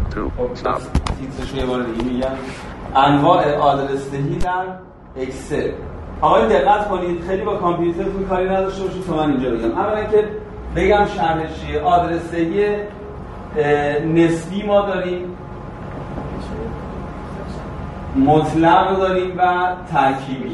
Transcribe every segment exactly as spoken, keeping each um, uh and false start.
تیترشو یه بار دیگه میگم. انواع آدرس‌دهی در اکسل. آقایون دقت کنید، خیلی با کامپیوترتون کاری نداشته باشید تا من اینجا بگم. اولا که بگم شرحش چیه. آدرس‌دهی نسبی ما داریم، مطلق داریم و ترکیبی.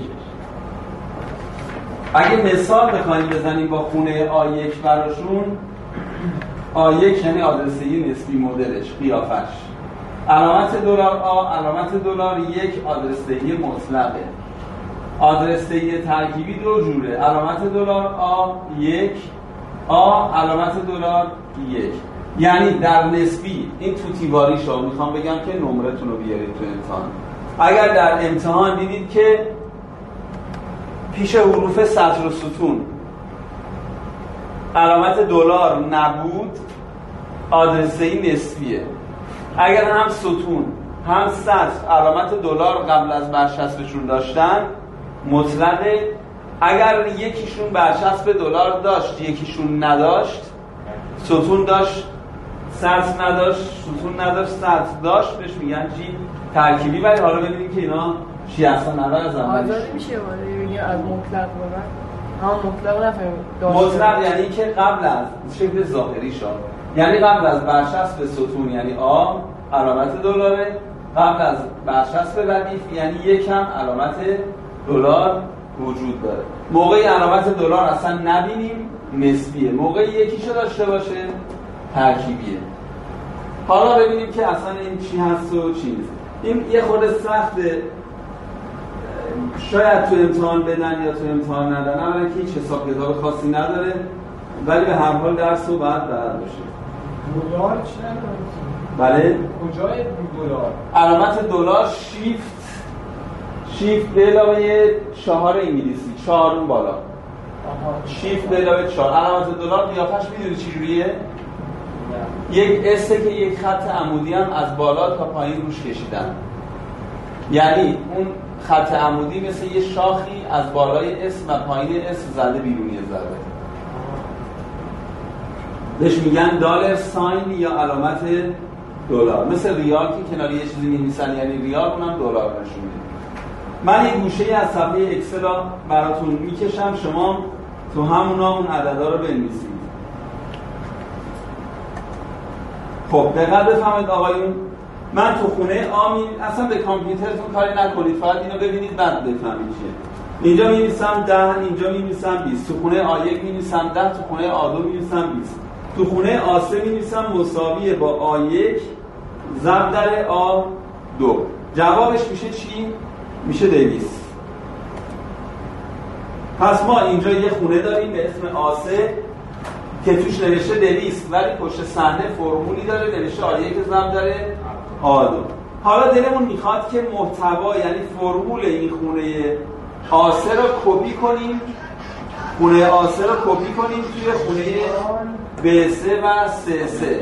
اگه مثال بخوایم بزنیم با خونه آ یک براشون، آ یک یعنی آدرس‌دهی نسبی مدلش، قیافش. علامت دلار آ، علامت دلار یک آدرس‌دهی مطلقه. آدرس‌دهی ترکیبی دو جوره، علامت دلار آ یک، آ علامت دلار یک. یعنی در نسبی این توتیواریشو میخوام بگم که نمرتون رو بیارید تو امتحان. اگر در امتحان دیدید که پیش حروف سطر و ستون علامت دلار نبود، آدرس‌دهی نسبیه. اگر هم ستون هم سطر علامت دلار قبل از برچسبشون داشتن، مطلقه. اگر یکیشون برچسب دلار داشت یکیشون نداشت، ستون داشت سطر نداشت، ستون نداشت سطر داشت، بهش میگن چی؟ ترکیبی. ولی حالا ببینیم که اینا چی هستن. اول از اولش آزادی میشه ولی بگیم از مطلق به بعد. ها مطلق نفهم. مطلق یعنی که قبل از شکل ظاهری شد، یعنی قبل از برچسب ستون یعنی آ علامت دلاره، قبل از برچسب ردیف یعنی یکم علامت دلار وجود داره. موقعی علامت دلار اصلا نبینیم نسبیه، موقعی یکیشو داشته باشه ترکیبیه. حالا ببینیم که اصلا این چی هست و چی نیست. این یه خورده سخته، شاید تو امتحان بدن یا تو امتحان ندن، اولا که هیچ حساب کتاب خاصی نداره، ولی به هر حال درس رو باید بلد باشه. دلار چی نداره؟ بله؟ کجای دلار؟ علامت دلار شیفت شیفت به علاوه چهار انگلیسی، چهار اون بالا. شیفت به علاوه چهار. علامت دلار قیافش میدونی چی جوریه؟ یک اسه که یک خط عمودی هم از بالا تا پایین روش کشیدن. یعنی اون خط عمودی مثل یه شاخی از بالای اسم و پایین اسم زده بیرونی زده. بهش میگن دلار ساین یا علامت دلار. مثل ریال که کنار یه چیزی می‌نویسن یعنی ریال، اونم دلار نشون میده. من یه گوشه از صفحه اکسل رو براتون میکشم، شما تو همونا اون عددا رو بنویسید. خب دقت بفرمایید آقایون، من تو خونه آمی اصلا به کامپیوترتون کاری نکنید، فقط اینو ببینید بعد بفهمید چیه. اینجا می‌نویسم ده، اینجا می‌نویسم بیست. تو خونه آ یک می‌نویسم ده، تو خونه آ دو می‌نویسم بیست. تو خونه آ سه می‌نویسم مساویه با آ یک ضرب در آ دو. جوابش میشه چی؟ میشه دویست. پس ما اینجا یه خونه داریم به اسم آ سه که توش نوشته دویست، ولی پشت صحنه فرمولی داره نوشته آ یک ضرب در آ دو. حالا دلمون میخواد که محتوا یعنی فرمول این خونه آ سه رو کپی کنیم، خونه آ سه رو کپی کنیم توی خونه ب سه و س سه.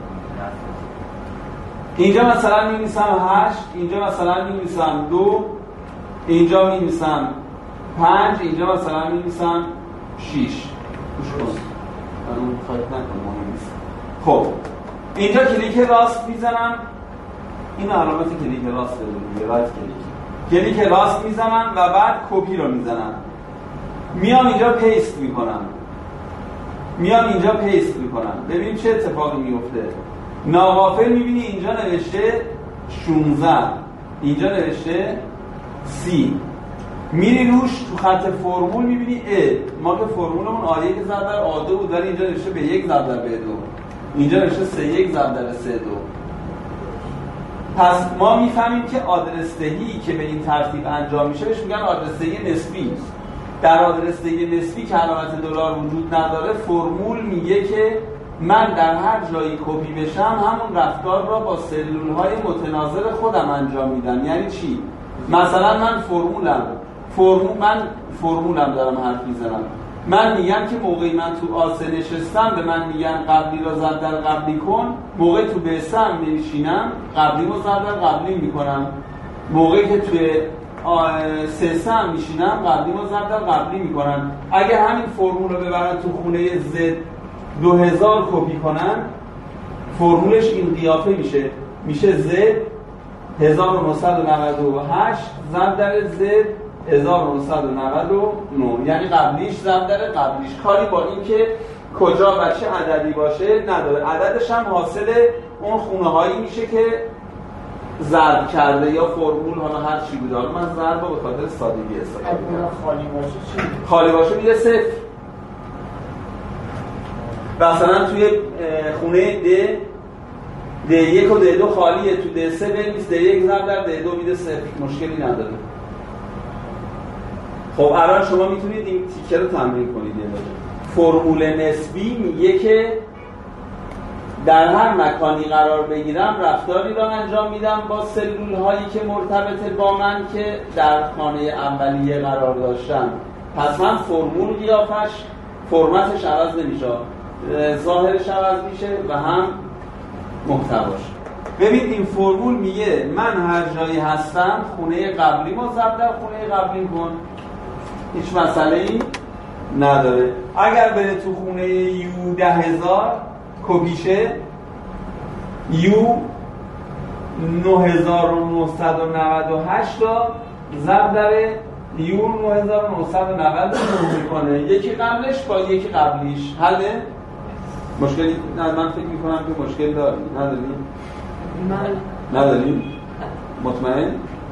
اینجا مثلا می‌نویسم هشت، اینجا مثلا می‌نویسم دو، اینجا می‌نویسم پنج، اینجا مثلا می‌نویسم شش. گوش کن. اون خاطر نکن مهم نیست. خب اینجا کلیک راست میزنم، این علامت کلیک راست دیگه، رایت کلیک. کلیک راست میزنم و بعد کپی رو میزنم. میام اینجا پیست میکنم. میام اینجا پیست میکنم. ببین چه اتفاقی میفته. ناغافل میبینی اینجا نوشته شانزده، اینجا نوشته سی. میری روش تو خط فرمول میبینی ا، ما که فرمولمون آ یک ضرب در آ دو بود، ولی اینجا نوشته به یک ضرب در ب دو، اینجا نوشته سه یک ضرب در سه دو. پس ما میفهمیم که آدرس‌دهی که به این ترتیب انجام میشه بهش میگن آدرس‌دهی نسبی. در آدرس‌دهی نسبی که علامت دلار وجود نداره، فرمول میگه که من در هر جایی کپی بشم همون رفتار را با سلول‌های متناظر خودم انجام میدم. یعنی چی؟ مثلا من فرمولم فرمول من فرمولم دارم حرف میزنم. من میگم که موقعی من تو آ سه نشستم به من میگن قبلی را ضرب در قبلی کن، موقعی تو ب سه هم نشینم قبلی رو ضرب در قبلی میکنم، موقعی که توی سه سه هم میشینم قبلی رو ضرب در قبلی میکنم. اگر همین فرمول رو ببرن تو خونه زد دو هزار کپی کنن، فرمولش این قیافه میشه. میشه Z هزار و نهصد و نود و هشت ضرب در Z هزار و نهصد و نود و نه، یعنی قبلیش ضرب در قبلیش. کاری با این که کجا و چه عددی باشه نداره. عددش هم حاصل اون خونه هایی میشه که ضرب کرده یا فرمول، حالا هر چی بود. حالا من ضرب رو به خاطر سادگی استفاده میکنم. خالی باشه چی؟ خالی باشه میره صفر. مثلا توی خونه د د یک و د دو خالیه، تو د سه بنویس د یک ضرب در د دو میده صفر، مشکلی نداره. خب الان شما میتونید این تیکه رو تمرین کنید. یه فرمول نسبی میگه که در هر مکانی قرار بگیرم رفتاری را انجام میدم با سلول هایی که مرتبط با من که در خانه اولیه قرار داشتم. پس هم فرمول قیافش فرمتش عوض نمیشه، ظاهرش عوض میشه و هم محتواش. ببین این فرمول میگه من هر جایی هستم خونه قبلی ما ضرب در خونه قبلی کن، هیچ مسئله ای نداره. اگر بره تو خونه یو ده هزار کپیشه یو نه هزار و نهصد و نود و هشت تا ضرب در یو نه هزار و نهصد و نود و نه میکنه، یکی قبلش با یکی قبلیش. حله؟ مشکلی؟ نه من فکر میکنم که مشکل داریم. نداریم؟ من نداریم؟ مطمئن؟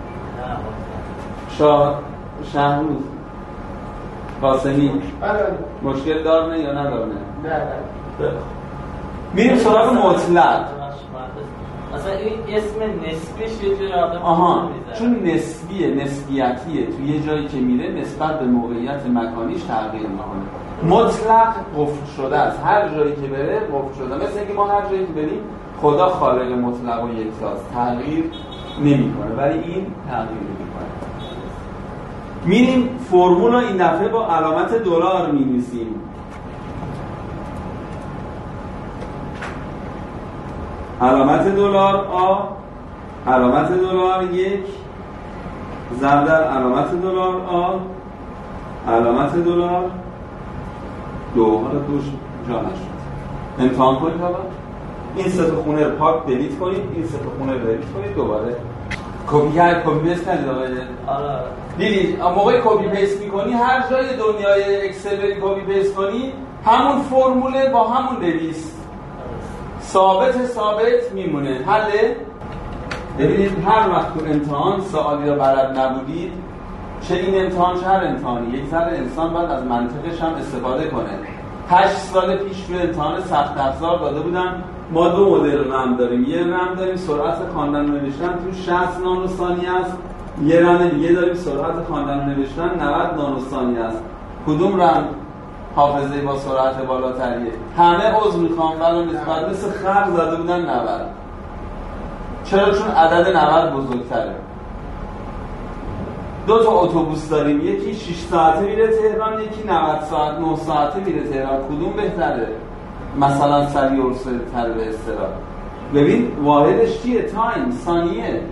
شاه شهروز قاسمی مشکل دارنه یا ندارنه؟ نه نه. میریم سراغ مطلق. مثلا این اسم نسبیش یه جوری آدم آها، چون نسبیه، نسبیتیه، تو یه جایی که میره نسبت به موقعیت مکانیش تغییر میکنه. مطلق قفل شده است، هر جایی که بره قفل شده. مثل اینکه ما هر جایی که بریم خدا خالق مطلق و یکتاست، تغییر نمیکنه، ولی این تغییر میکنه. میریم فرمول رو این دفعه با علامت دلار می‌نویسیم. علامت دلار آ، علامت دلار یک ضرب در علامت دلار آ، علامت دلار دو. حالا دوش جا نشد. امتحان کنید. حالا این سه تا خونه رو پاک دلیت کنید، این سه تا خونه رو دلیت کنید، دوباره کپی کرد کپی پیست کنید. آقای آره دیدید موقعی کپی پیست می‌کنی هر جای دنیای اکسل بری کپی پیست کنی همون فرموله با همون نویس ثابت ثابت میمونه. حله؟ ببینید هر وقت تو امتحان سوالی رو بلد نبودید، چه این امتحان چه هر امتحانی، یک ذره انسان باید از منطقش هم استفاده کنه. هشت سال پیش تو امتحان سخت افزار داده بودن ما دو مدل رم داریم. یه رم داریم سرعت خواندن و نوشتن تو شصت نانو ثانیه است، یه رم دیگه داریم سرعت خواندن و نوشتن نود نانو ثانیه است. کدوم رم حافظه با سرعت بالاتریه؟ همه عضو میخوام ولی نسبت مثل خر زده بودن نود. چرا؟ چون عدد نود بزرگتره. دو تا اتوبوس داریم، یکی شش ساعته میره تهران، یکی نود ساعت نه ساعته میره تهران. کدوم بهتره؟ مثلا سریع و سریع‌تر به اصطلاح. ببین واحدش چیه؟ تایم، ثانیه.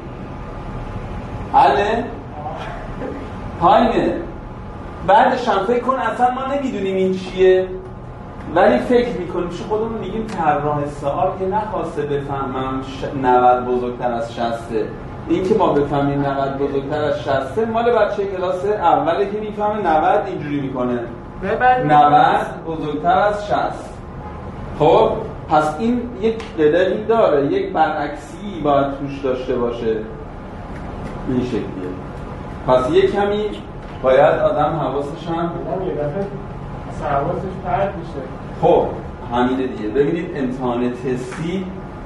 حله؟ تایمه. بعدش هم فکر کن اصلا ما نمیدونیم این چیه ولی فکر میکنیم چون خودمون میگیم طراح سوال که نخواسته بفهمم نود بزرگتر از شصته. این که ما بفهمیم نود بزرگتر از شصته مال بچه کلاس اوله که میفهمه نود اینجوری میکنه، نود بزرگتر از شصت. خب پس این یک قدری داره، یک برعکسی باید توش داشته باشه. این شکلیه. پس یک کمی باید آدم حواسش هم یه دفعه حواسش پرت میشه. خب همینه دیگه. ببینید امتحان تستی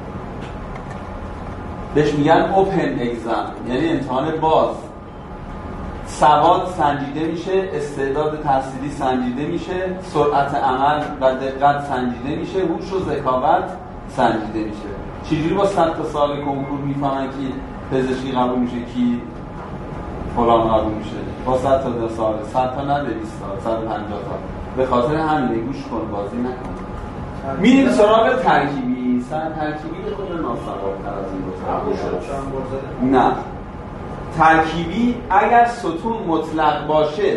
بهش میگن اوپن اگزم، یعنی امتحان باز. سواد سنجیده میشه، استعداد تحصیلی سنجیده میشه، سرعت عمل و دقت سنجیده میشه، هوش و ذکاوت سنجیده میشه. چجوری با صد تا سال کنکور میفهمن که پزشکی قبول میشه کی فلان قبول میشه؟ با صد تا سال، صد تا نه دویست تا، صد و پنجاه تا. به خاطر همینه گوش کن، بازی نکن. میریم سراغ ترکیبی. سر ترکیبی خود ناسواب‌تر از این بود. نه ترکیبی اگر ستون مطلق باشه،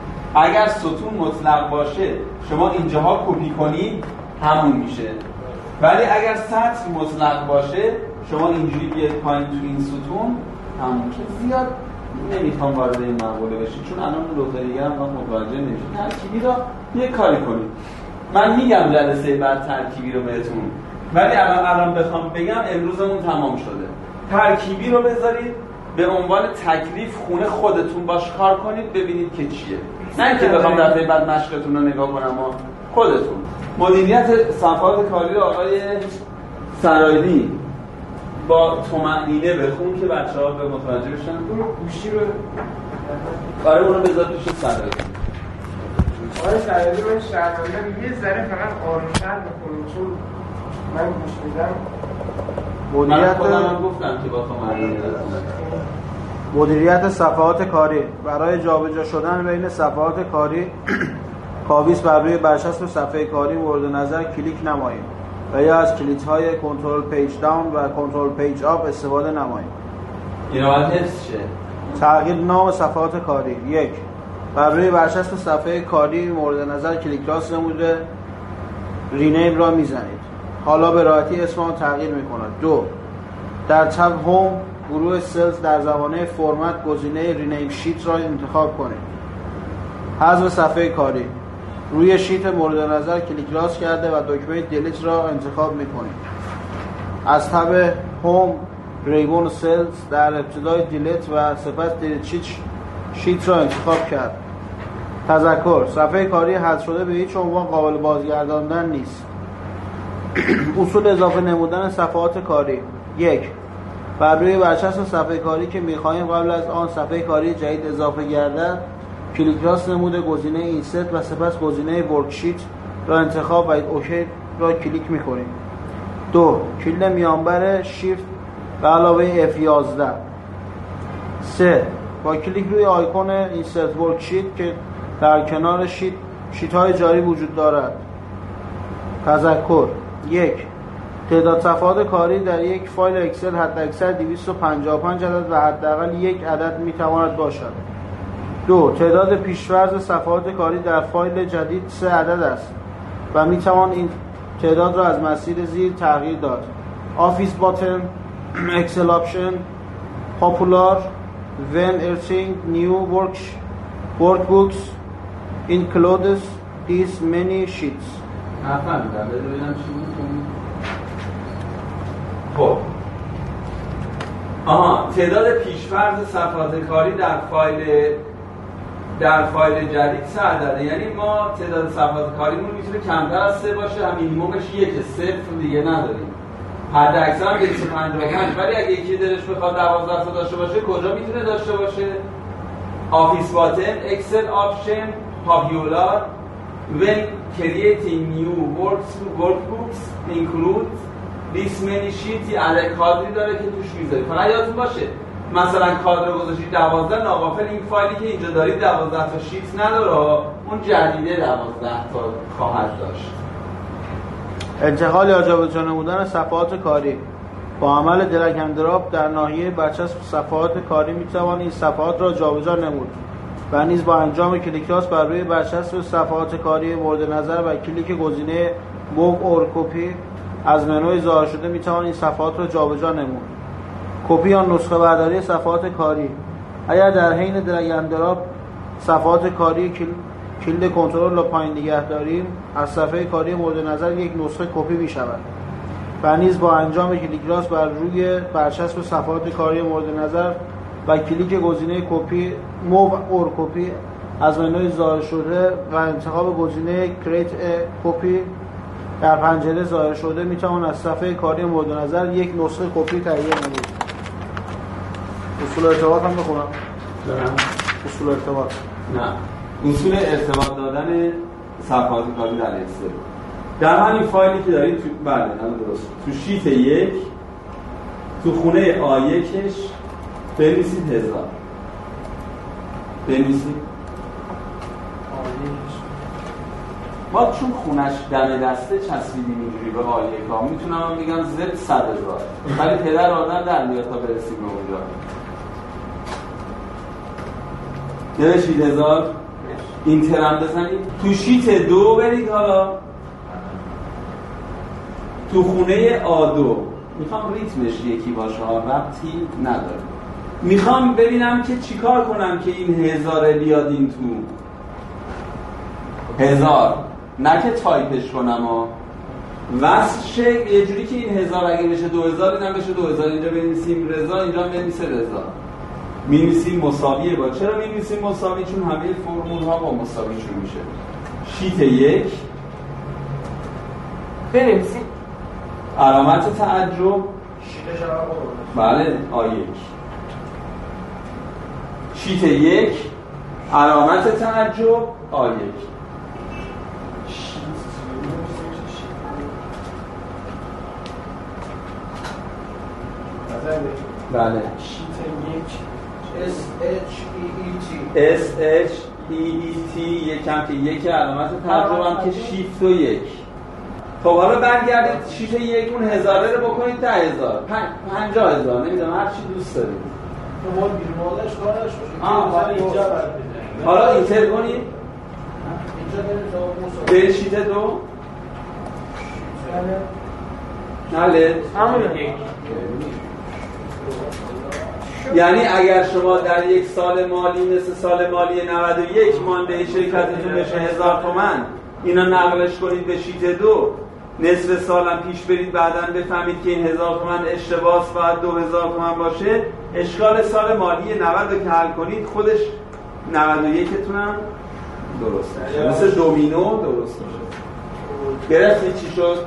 اگر ستون مطلق باشه شما اینجاها کپی کنید همون میشه. ولی اگر سطر مطلق باشه شما اینجوری بیاید پایین تو این ستون همون که زیاد نمیخوام وارد این مقوله بشید چون الان دو تا دیگه هم متوجه نمیشید. ترکیبی رو یه کاری کنید. من میگم جلسه بعد ترکیبی رو بهتون، ولی الان الان بخوام بگم امروزمون تمام شده. ترکیبی رو بذارید به عنوان تکلیف خونه خودتون باش کار کنید ببینید که چیه، نه اینکه بخوام دفعه بعد مشقتون رو نگاه کنم و خودتون. مدیریت صفحات کاری آقای سرایلی با طمأنینه بخون که بچه‌ها به متوجه بشن. اون گوشی رو آره اونو بذار پیش سرایلی. آقای سرایلی من شرمنده یه ذره فقط آروم‌تر بخونید چون من گوش میدم. من خودم گفتم که با طمأنینه بخونم. مدیریت صفحات کاری برای جابجا شدن بین صفحات کاری کاویس بر روی برچسب صفحه کاری مورد نظر کلیک نمایید و یا از کلیدهای کنترل پیج داون و کنترل پیج آپ استفاده نمایید. اینا باید حفظ شه. تغییر نام صفحات کاری. یک، بر روی برچسب صفحه کاری مورد نظر کلیک راست نموده رینیم را میزنید. حالا به راحتی اسم آن تغییر میکند. دو، در تب هوم گروه سلز در زبانه فرمت گزینه رینیم شیت را انتخاب کنید. حذف صفحه کاری. روی شیت مورد نظر کلیک راست کرده و دکمه دیلیت را انتخاب می‌کنید. از تب هوم ریبون سلز در ابتدای دیلیت و سپس دیلیت شیت شیت را انتخاب کرد. تذکر: صفحه کاری حذف شده به هیچ عنوان قابل بازگرداندن نیست. اصول اضافه نمودن صفحات کاری. یک، بر روی برچسب صفحه کاری که می‌خواهیم قبل از آن صفحه کاری جدید اضافه گردد کلیک راست نموده گزینه اینسرت و سپس گزینه ورکشیت را انتخاب و اوکی را کلیک می‌کنیم. دو، کلید میانبر شیفت و علاوه اف یازده. سه، با کلیک روی آیکون اینسرت ورکشیت که در کنار شیت شیت‌های جاری وجود دارد. تذکر: یک، تعداد صفحات کاری در یک فایل اکسل حداکثر دویست و پنجاه و پنج عدد و حداقل یک عدد می‌تواند باشد. دو، تعداد پیش‌فرض صفحات کاری در فایل جدید سه عدد است و می‌توان این تعداد را از مسیر زیر تغییر داد. آفیس باتن، اکسل آپشن، پاپولار، when editing new work workbooks includes these many sheets. نفهمیدم ببینم چی بود. خب آها، تعداد پیش‌فرض صفحات کاری در فایل در فایل جدید سه عدده، یعنی ما تعداد صفحات کاریمون میتونه کمتر از سه باشه، هم مینیممش یکه، صفر دیگه نداریم. حد اکثر هم دویست و پنجاه و پنج، ولی اگه یکی دلش بخواد دوازده تا داشته باشه کجا میتونه داشته باشه؟ آفیس باتن، اکسل آپشن، پاپولار، when creating new works workbooks include this many sheets. عدد کادری داره که توش میذاری. فقط یادتون باشه مثلا کادر رو گذاشتید دوازده، ناقافل این فایلی که اینجا دارید دوازده تا شیت نداره، اون جدیده دوازده تا خواهد داشت. انتقال یا جابجا نمودن صفحات کاری. با عمل درگ اند دراپ در ناحیه برچسب صفحات کاری میتوان این صفحات را جابجا نمود و نیز با انجام کلیک راست بر روی برچسب صفحات کاری مورد نظر و کلیک گزینه موو اور کپی از منوی ظاهر شده میتوان این صفحات را جابجا نمود. کپی یا نسخه برداری صفحات کاری. اگر در حین درگ اند دراپ صفحات کاری کلید کنترل را پایین نگه داریم از صفحه کاری مورد نظر یک نسخه کپی می شود و نیز با انجام کلیک راست بر روی برچسب صفحات کاری مورد نظر و کلیک گزینه کپی موو اور کپی از منوی ظاهر شده و انتخاب گزینه کریت کپی در پنجره ظاهر شده می توان از صفحه کاری مورد نظر یک نسخه کپی تهیه نمود. اصول ارتباط هم بخونم؟ دارم. اصول ارتباط نه، اصول ارتباط دادن صفحات کاری در اکسل. در همین فایلی که دارید تو بله نه درست تو شیت یک تو خونه آ یکش بنویسید هزار. بنویسید ما چون خونش دم دسته چسبیدیم اینجوری به آ یک ها میتونم بگم زد صد هزار، ولی پدر آدم در میاد تا برسیم به اونجا. نوشید هزار، اینتر هم بزنید. تو شیت دو برید، حالا تو خونه آ دو. میخوام ریتمش یکی باشه ها، ربطی نداره. میخوام ببینم که چیکار کنم که این هزاره بیاد این تو هزار، نه که تایپش کنم ها، وصل شه یه جوری که این هزار اگه بشه دو هزار اینم بشه دو هزار. اینجا بنویسیم رضا، اینجا بنویسه رضا. می‌نویسیم مساویه با، چرا می‌نویسیم مساوی؟ چون همه فرمول ها با مساوی شروع میشه. شیت یک بنویسیم علامت تعجب، شیت جواب بله آ یک. شیت یک علامت تعجب آ یک. بله شیت یک اس اچ ای ای تی اس اچ ای ای تی یکم که یک علامت تعجب هم که شیفت و یک. خب حالا برگردید شیت یک اون هزاره رو بکنید ده هزار، پنجاه هزار، نمیدونم هر چی دوست دارید. تو مال بیرونش کارش باشه. آه حالا اینجا اینجا حالا اینتر کنید اینجا بریم تا به شیت دو. بله همونه. یعنی اگر شما در یک سال مالی مثل سال مالی نود و یک مانده شرکتتون بشه هزار تومن، اینا نقلش کنید به شیت دو، نصف سالم پیش برید بعداً بفهمید که این هزار تومن اشتباس باید دو هزار تومن باشه، اشکال سال مالی نود رو که حل کنید خودش نود و یک تونم درست میشه، مثل دومینو درست میشه. گرفتید چی شد؟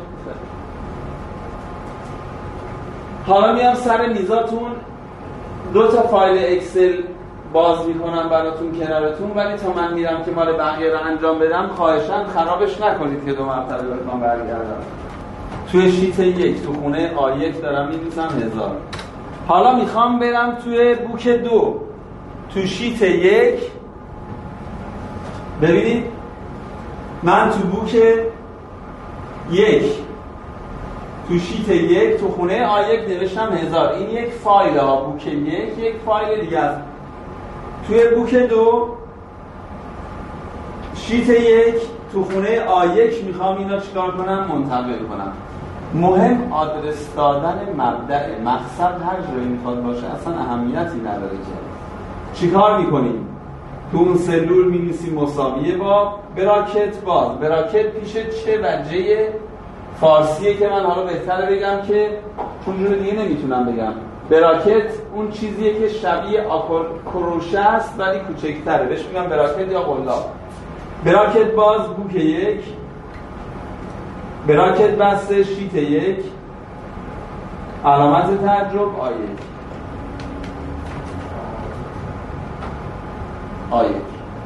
حالا میام سر میزاتون دو تا فایل اکسل باز میکنم براتون کنارتون، ولی تا من میرم که مال بقیه رو انجام بدم خواهشاً خرابش نکنید که دو مرتبه بهتون برگردم. توی شیت یک تو خونه آ یک دارم می‌نویسم هزار. حالا میخوام برم توی بوک دو تو شیت یک. ببینید من تو بوک یک تو شیت یک تو خونه آ یک نوشتم هزار. این یک فایل ها، بوک یک یک فایل دیگه است. توی بوک دو شیت یک تو خونه آ یک میخوام اینا چیکار کنم؟ منتقل کنم. مهم آدرس دادن مبدأ، مقصد هر جایی میخواد باشه اصلا اهمیتی نداره که چیکار میکنیم؟ تو اون سلول می‌نویسیم مساویه با براکت باز. براکت پیش چه وجه فارسیه که من حالا بهتره بگم که چون جور دیگه نمیتونم بگم. براکت اون چیزیه که شبیه کروشه است ولی کوچکتره، بهش میگم براکت یا قلاب. براکت باز بوک یک، براکت بسته شیت یک، علامت تعجب آ یک. آ یک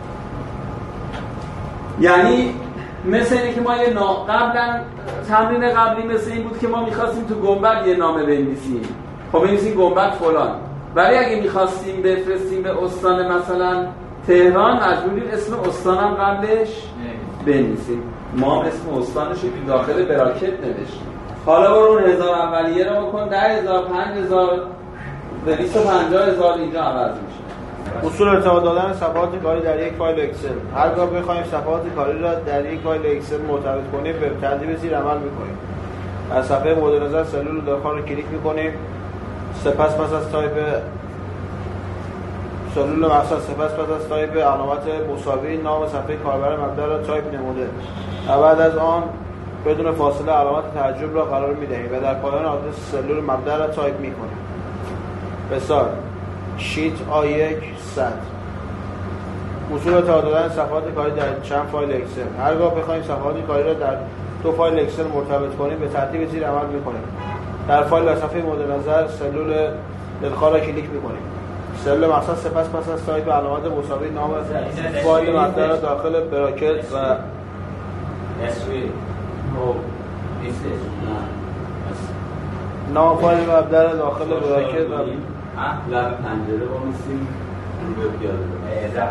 یعنی مثل اینه که ما یه نا... قبلا تمرین قبلی مثل این بود که ما میخواستیم تو گنبد یه نامه بنویسیم. خب بنویسیم گنبد فلان، ولی اگه میخواستیم بفرستیم به استان مثلا تهران مجبوریم اسم استانم قبلش بنویسیم. ما هم اسم استانش رو داخل براکت نوشتیم. حالا برو اون هزار اولیه رو بکن، ده هزار، پنج هزار، دویست و پنجاه هزار اینجا عوض میشه. اصول ارتباط دادن صفحات کاری در یک فایل اکسل. هرگاه بخوایم صفحات کاری را در یک فایل اکسل مرتبط کنیم به ترتیب زیر عمل می‌کنیم. از صفحه مورد نظر سلول داخل رو کلیک می‌کنیم. سپس پس از تایپ سلول مقصد سپس پس از تایپ علامت مساوی نام صفحه کاربر مبدأ را تایپ نموده و بعد از آن بدون فاصله علامت تعجب را قرار می‌دهیم و در پایان آدرس سلول مبدأ را تایپ می‌کنیم. بسیار شیت آ یک صد. اصول ارتباط دادن صفحات کاری در چند فایل اکسل. هرگاه بخوایم صفحات کاری را در دو فایل اکسل مرتبط کنیم به ترتیب زیر عمل می‌کنیم. در فایل و صفحه مورد نظر سلول دلخواه را کلیک می‌کنیم. سلول مقصد سپس پس از تایپ علامت مساوی نام فایل مبدأ را داخل براکت و نام فایل مبدأ را داخل براکت و لب پنجره بانویسیم رو پیاده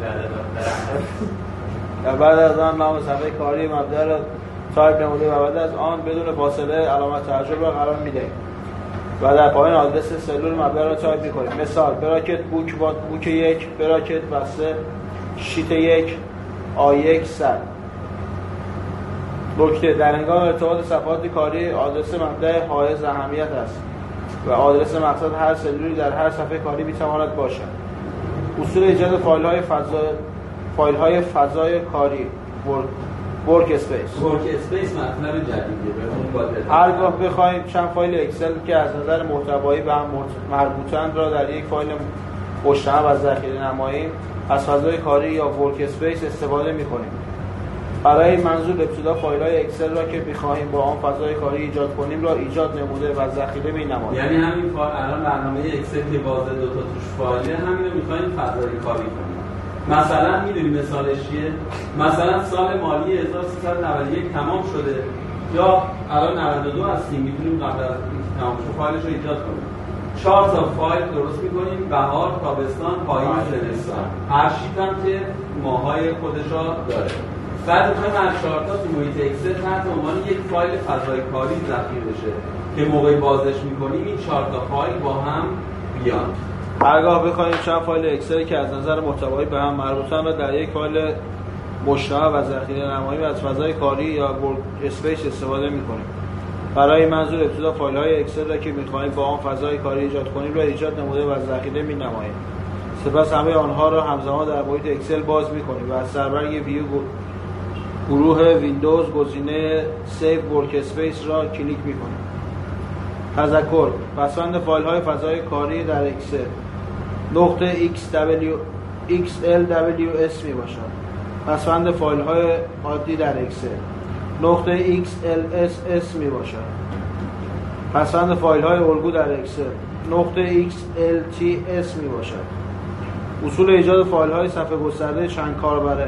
و بعد از آن نام صفحه کاری مبدأ را تایپ نموده و بعد از آن بدون فاصله علامت تعجب را قرار می‌دهیم و در پایان آدرس سلول مبدأ را تایپ می‌کنیم. مثال براکت بوک با بوک یک براکت بسته شیت یک آ یک صد. نکته در هنگام ارتباط صفحات کاری آدرس مبدأ حائز اهمیت است و آدرس مقصد هر سلولی در هر صفحه کاری میتواند باشد. اصول ایجاد فایل‌های فضا فایل‌های فضای کاری ورک اسپیس. ورک اسپیس مطلب جدیدیه به اون باید هرگاه بخوایم چند فایل اکسل که از نظر محتوایی به هم مربوطند را در یک فایل مشترک و ذخیره نماییم از فضای کاری یا ورک اسپیس استفاده می‌کنیم. برای منظور ابتدا فایل‌های اکسل را که می‌خواهیم با آن فضای کاری ایجاد کنیم را ایجاد نموده و ذخیره می‌نماییم. یعنی همین فایل الان برنامه اکسل که بازه دو تا توش فایله همین رو می‌خوایم فضای کاری کنیم. مثلا می‌دونی مثالش چیه؟ مثلا سال مالی هزار و سیصد و نود و یک تمام شده یا الان نود و دو هستیم می‌تونیم قبل از اینکه تمام شه فایلش رو ایجاد کنیم. چهار تا فایل درست می‌کنیم بهار، تابستان، پاییز، زمستان. هر شیت هم که ماهای خودش را داره. بعد می‌خوایم هر چهار تا تو محیط اکسل تحت عنوان یک فایل فضای کاری ذخیره بشه که موقعی بازش می‌کنیم این چهار تا فایل با هم بیان. هرگاه بخوایم چند فایل اکسل که از نظر محتوایی به هم مربوطن را در یک فایل مشترک و ذخیره نماییم از فضای کاری یا ورک اسپیس استفاده می‌کنیم. برای منظور ابتدا فایل‌های اکسل را که می‌خواهیم با آن فضای کاری ایجاد کنیم را ایجاد نموده و ذخیره می‌نماییم. سپس همه آنها را همزمان در محیط اکسل باز می‌کنیم و از سربرگ ویو گروه ویندوز گزینه سیو ورک اسپیس را کلیک می‌کنیم. تذکر: پسوند فایل‌های فضای کاری در اکسل نقطه ایکس دبلیو ایکس ال دبلیو اس میباشد. پسوند فایل‌های عادی در اکسل نقطه ایکس ال اس اس میباشد. پسوند فایل‌های الگو در اکسل نقطه ایکس ال تی اس میباشد. اصول ایجاد فایل‌های صفحه گسترده چند کاربره.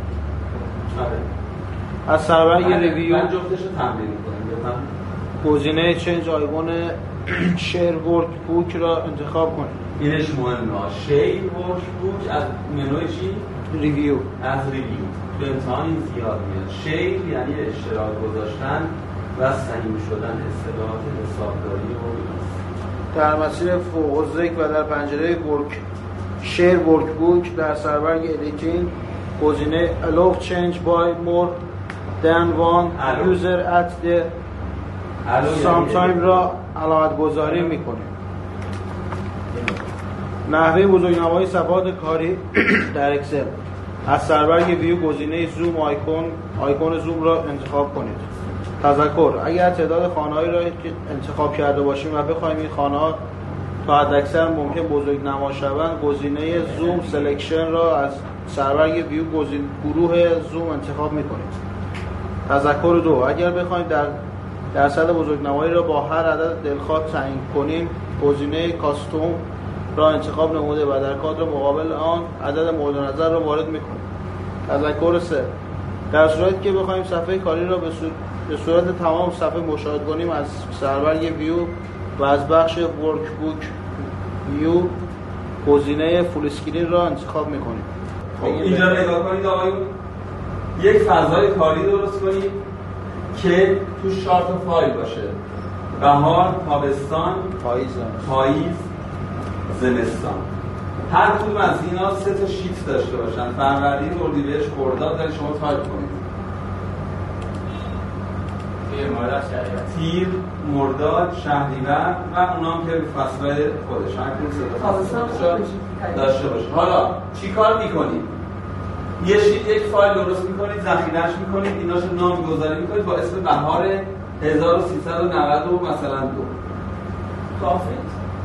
از سربرگ ریویو من جفتش رو تمرین می‌کنم. گزینه چنج آیکون شیر ورک بوک را انتخاب کنید. اینش مهمه. شیر ورک بوک از منوی چی؟ ریویو. از ریویو. به امتحان این زیاد میاد. شیر یعنی اشتراک گذاشتن و سهیم شدن اصطلاحات حسابداری و در مسیر فوق الذکر و در پنجره ورک شیر ورک بوک در سربرگ ادیتینگ گزینه allow change by more than one user at the sometime را علامت گذاری میکنیم. نحوه بزرگنمایی صفحات کاری در اکسل از سربرگ ویو گزینه زوم آیکون آیکون زوم را انتخاب کنید. تذکر: اگر تعداد خانه‌هایی را که انتخاب کرده باشیم و بخوایم این خانه‌ها تا حداکثر ممکن بزرگنما شوند گزینه زوم سلکشن را از سربرگ ویو گزینه گروه زوم انتخاب میکنید. تذکر دو: اگر بخوایم در درصد بزرگنمایی را با هر عدد دلخواه تعیین کنیم گزینه کاستوم را انتخاب نموده و در کادر مقابل آن عدد مورد نظر را وارد میکنیم. تذکر سه: در صورتی که بخوایم صفحه کاری را به صورت, به صورت تمام صفحه مشاهده کنیم از سربرگ ویو و از بخش ورک بوک ویو گزینه فول اسکرین را انتخاب میکنیم. خب اینجا نگاه کنید آقایون، یک فضای کاری درست کنید که تو چهار تا فایل باشه: بهار، تابستان، پاییز، پاییز، زمستان. هر کدوم از اینا سه تا شیت داشته باشن: فروردین، اردیبهشت، خرداد. در شما تایپ کنید. تیر، مرداد، شهریور. تیر، مرداد، شهریور و اونام که فصل‌های خودش هر کدوم سه تا فصل داشته باشه. حالا چیکار می‌کنید؟ یه شیت یک فایل درست می‌کنید، ذخیره‌اش می‌کنید، ایناشو نام گذاری می‌کنید با اسم بهار هزار و سیصد و نود و مثلا دو. کافیه.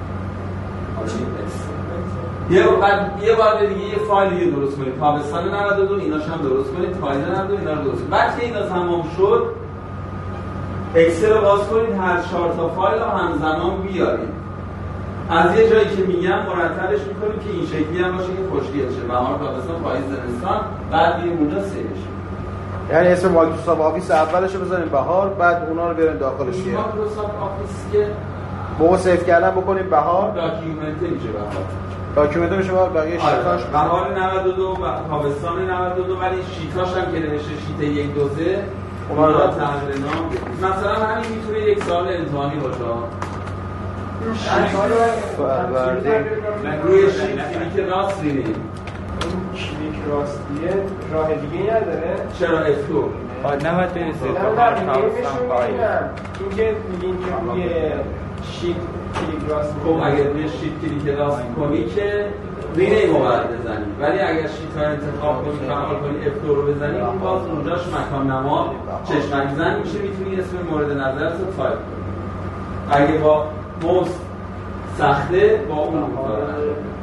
یه بعد یه بار دیگه یه فایل دیگه درست کنید، تابستان نود و دو، ایناش هم درست کنید، پاییز نود و دو، اینا رو درست کنید. بعد که اینا تمام شد اکسل رو باز کنید، هر چهار تا فایل رو همزمان بیارید. از یه جایی که میگم مرتبش میکنیم که این شکلی هم باشه که خوشگل شه: بهار، تابستان، پاییز، زمستان. بعد میریم اونجا سیوش. یعنی اسم مایکروسافت آفیس اولش رو بزنیم بهار، بعد اونا رو بیاریم داخلش. مایکروسافت آفیس که موقع سیو کردن بکنیم بهار، داکیومنت میشه بهار. داکیومنت میشه بهار، بقیه شیتاش بهار نود و دو و تابستان نود و دو، ولی شیتاش هم که نوشته شیت یک دو سه اونا رو تغییر نام بدید. مثلا همین میتونه یک سال امتحانی باشه. فروردین روی شیتی که راست رینیم راستیه راه دیگه نداره؟ چرا افتو؟ باید نباید برسه نه تا نه هر دیگه هاوس نشون هم پایین. میدونم این که میگین که روی شیت کلیک راست خب اگر روی شیت کلیک راست کنی که رینیم رو باید بزنی، ولی اگر شیت ها انتخاب کنی فعال کنی افتو رو بزنی اون باز اونجاش مکان نما چشمک زن میشه، میتونی اسم مورد نظرت رو تایپ کنی. اگه با موس سخته با اون کار